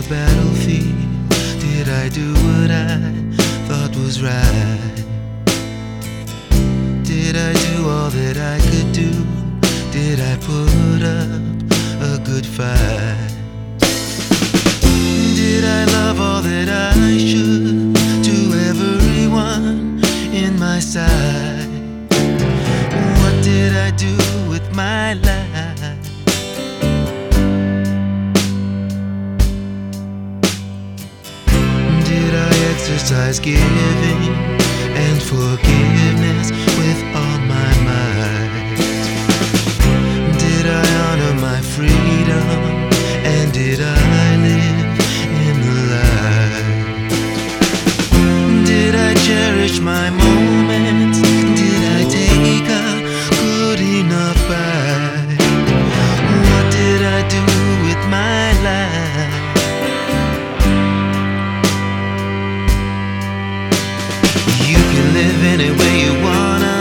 the battlefield? Did I do what I thought was right? Did I do all that I could do? Did I put up a good fight? Did I love all that I should to everyone in my sight? What did I do with my life? Did I exercise giving and forgiveness with all my might? Did I honor my freedom, and did I live in the light? Did I cherish my moments? Did I take a good enough bite? What did I do with my life? You can live any way you wanna.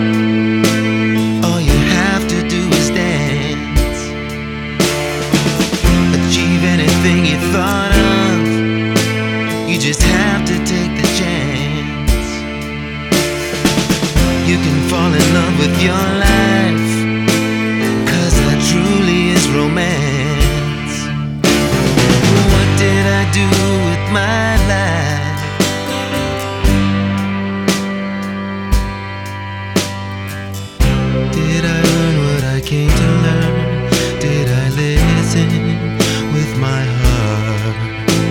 All you have to do is dance. Achieve anything you thought of. You just have to take the chance. You can fall in love with your life, 'cause that truly is romance. What did I do with my life? Did I learn what I came to learn? Did I listen with my heart?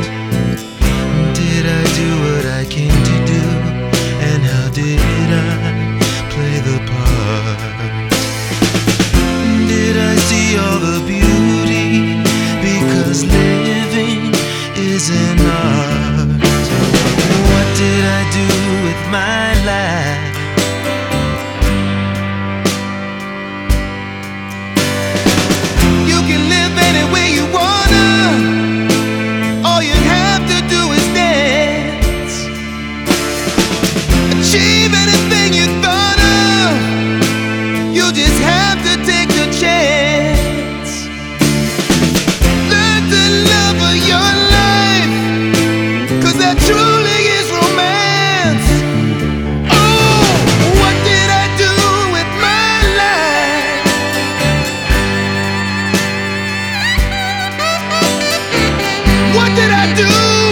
Did I do what I came to do? And how did I play the part? Did I see all the beauty? Because living is an art. What did I do with my life? You can live any way you wanna. All you have to do is dance. Achieve anything you thought of. You just have to take the chance. Learn the love of your life, 'cause that truly is romance. Oh, what did I do with my life? What did I do?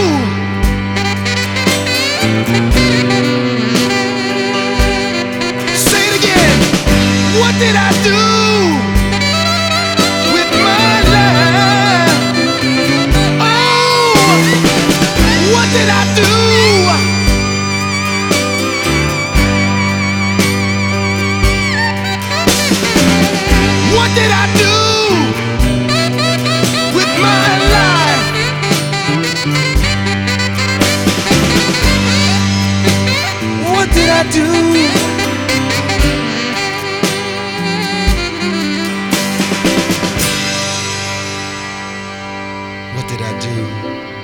Say it again. What did I do with my life? Oh, what did I do? What did I do with my life? What did I do? What did I do?